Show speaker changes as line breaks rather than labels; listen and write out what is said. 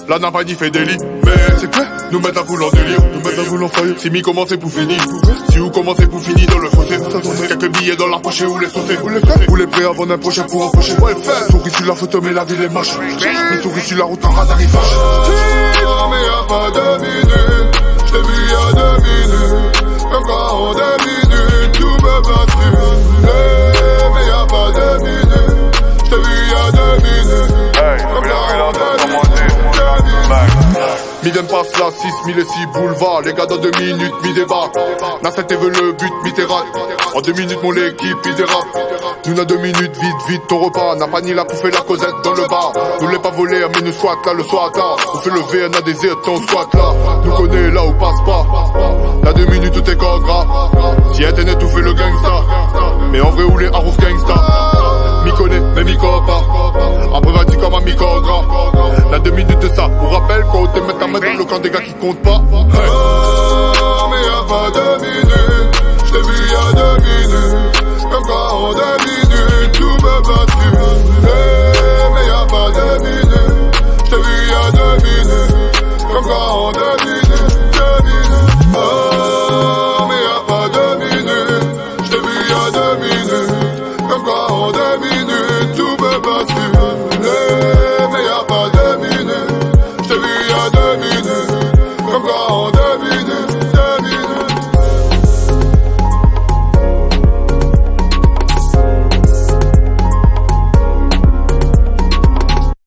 La Navani fait délit. Mais c'est clair, nous mettre la foule en délire. Nous mettre la foule en faillite. Si mi commencez pour finir. Si vous commencez pour finir dans le fossé. Quelques billets dans la poche ou les saucer. Vous les prêts avant un prochain pour empocher. Souris sur la photo mais la ville est moche. Mais souris sur la route en radar il fâche.
Non mais y'a pas de minutes. J't'ai vu y'a 2 minutes. Encore en 2 minutes. Tout me bascule. Mais y'a pas de minutes. J't'ai vu y'a 2 minutes. Encore en 2 minutes.
Mi donne passe la 6006 boulevard. Les gars dans 2 minutes mi débarque. Nasset veut le but mi t'érate. En 2 minutes mon équipe il dérape. Nous n'a 2 minutes vite ton repas. N'a pas ni la pouffe et la causette dans le bar. Nous l'ai pas volé mais nous squat là le soir tard. On fait le VNA des états on squat là. Nous connaît là où passe pas. N'a 2 minutes tout est corps gras. Si internet tout fait le gangsta. Mais en vrai où les Harouf gangsta. Mi connaît mais mi copa. Après va-t-il comme un mi corps gras. N'a 2 minutes de ça. Vous rappelle quand on te met ta main dans le camp des gars qui comptent pas.